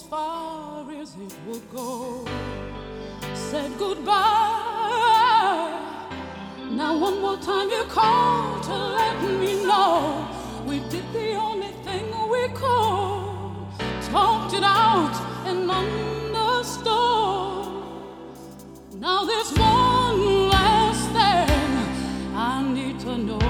far as it would go. Said goodbye. Now one more time you called to let me know we did the only thing we could. Talked it out and understood. Now there's one last thing I need to know.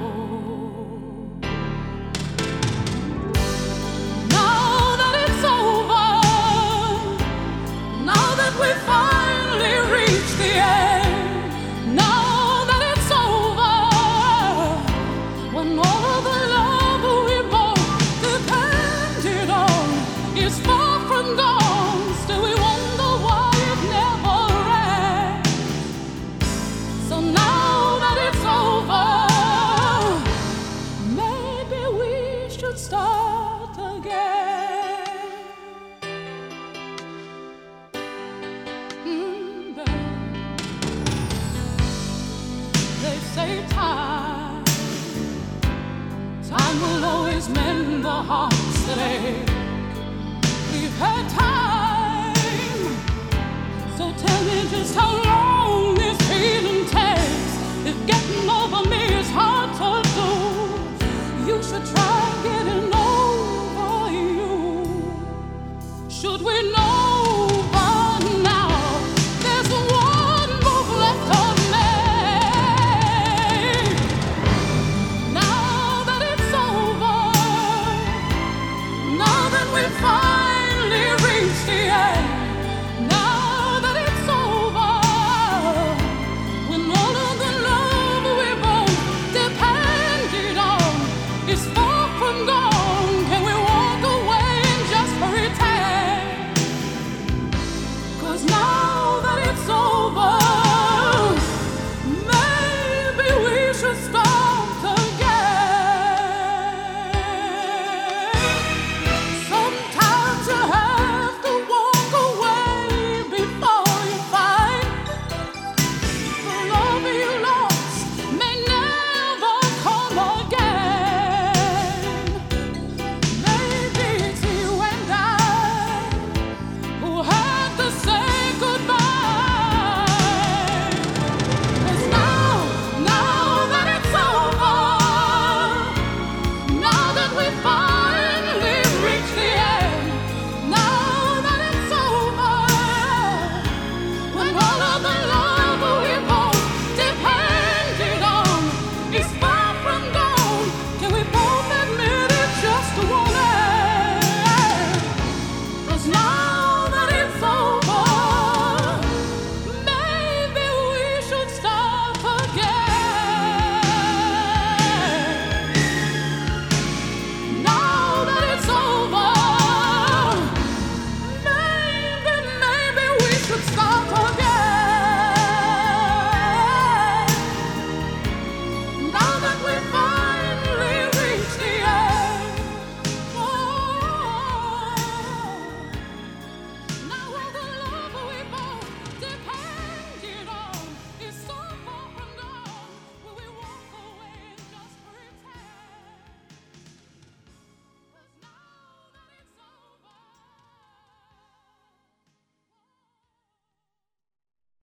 We finally reached the end. Now that it's over, when all of the love we both depended on is far from gone, still we wonder why it never ends. So now that it's over, maybe we should start again. Say time will always mend the hearts that ache. We've had time, so tell me just how long this healing takes. If getting over me is hard to do, you should try getting over you. Should we know by now there's one move left on me? We finally reached the end. Now that it's over, when all of the love we both depended on is far from gone, can we walk away and just pretend? 'Cause now that it's over, maybe we should start again. Say